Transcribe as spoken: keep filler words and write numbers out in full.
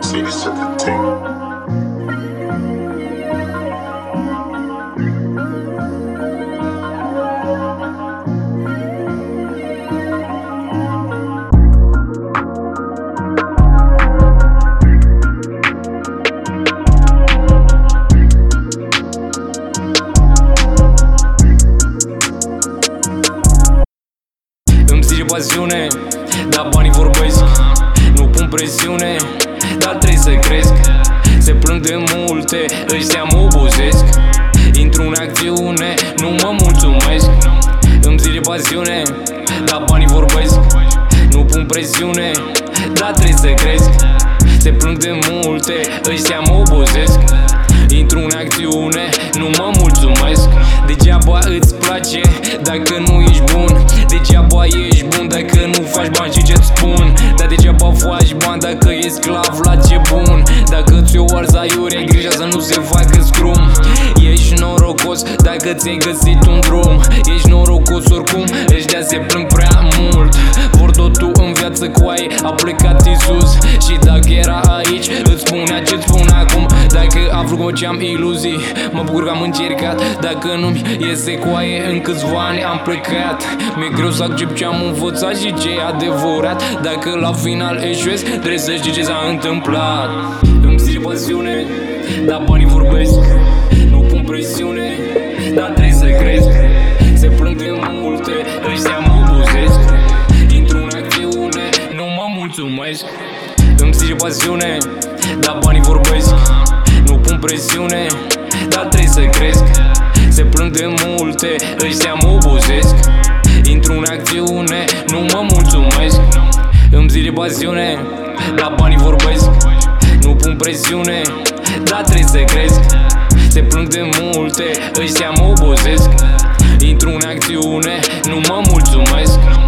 Mercedes at the tank. Îmi zice pasiune, dar banii vorbesc. Nu pun presiune, dar trebuie să cresc. Se plâng de multe, ăștia mă obosesc. Intru în acțiune, nu mă mulțumesc. Îmi zice pasiune, dar banii vorbesc. Nu pun presiune, dar trebuie să cresc. Se plâng de multe, ăștia mă obosesc. Intru în acțiune, nu mă mulțumesc. Degeaba îți place dacă nu ești bun. Degeaba ești bun dacă nu faci bani și ce-ți spun. Dar degeaba faci bani dacă ești sclav la ce bun. Dacă ți-o arzi aiure, ai grijă să nu se facă scrum. Ești norocos dacă ți-ai găsit un drum. Ești norocos oricum, ăștia se plâng prea mult. Vor totul în viață cu ai, a plecat Iisus. Și dacă era aici, îți spunea ce-ți spun acum. Dacă am vrut ce am iluzii, mă bucur că am încercat. Dacă nu-mi iese coaie, în câțiva ani am plecat. Mi-e greu să accept ce am învățat și ce e adevărat. Dacă la final eșuez, trebuie să știi ce s-a întâmplat. Îmi zice pasiune, dar banii vorbesc. Nu pun presiune, dar trebuie să cresc. Se plâng de multe, ăștia mă obosesc. Intru în acțiune, nu mă mulțumesc. Îmi zice pasiune, dar banii vorbesc. Nu pun presiune, dar trebuie să cresc. Se plâng de multe, ăștia mă obosesc. Intru în acțiune, nu mă mulțumesc. Îmi zice pasiune, dar banii vorbesc. Nu pun presiune, dar trebuie să cresc. Se plâng de multe, ăștia mă obosesc. Intru în acțiune, nu mă mulțumesc.